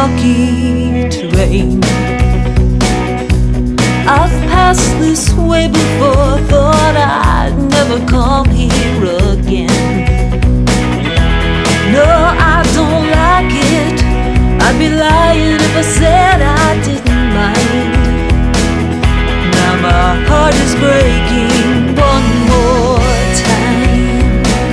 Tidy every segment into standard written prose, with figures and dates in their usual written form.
rocky terrain. I've passed this way before, thought I'd never come here again. No, I don't like it. I'd be lying if I said I didn't mind. Now my heart is breaking one more time.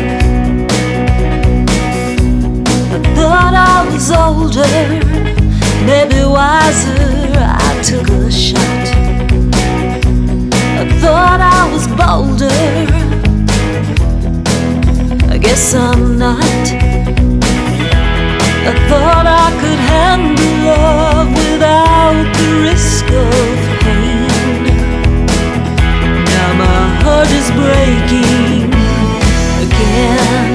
I thought I was older, maybe wiser, I took a shot. I thought I was bolder, I guess I'm not. I thought I could handle love without the risk of pain. Now my heart is breaking again.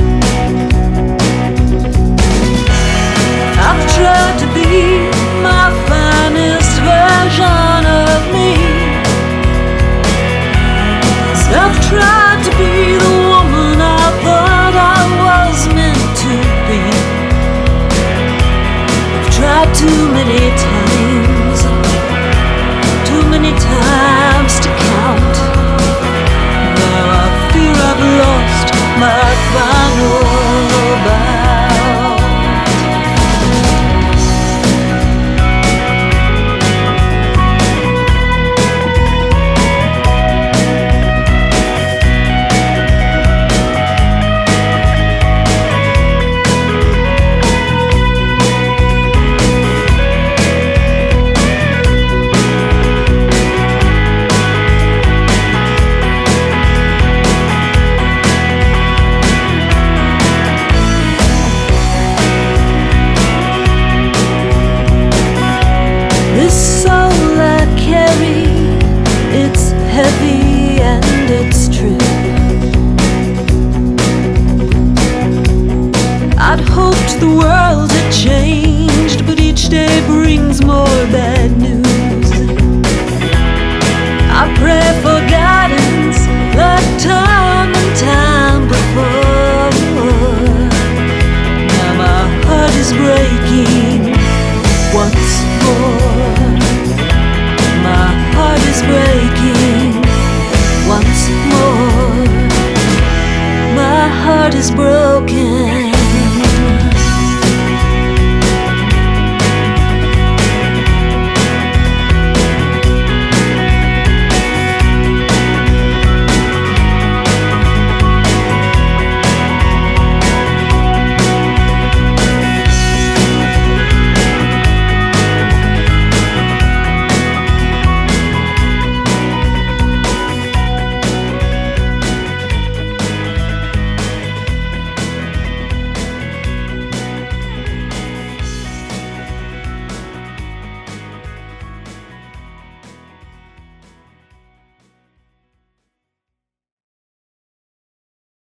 I've tried to be my finest version of me. I've tried to be the woman I thought I was meant to be. I've tried too many times to count. Now I fear I've lost my final bout. Heavy and it's true. I'd hoped the world had changed, but each day brings more bad news. I pray for guidance like time and time before. Now my heart is breaking once more. My heart is breaking once more. My heart is broken.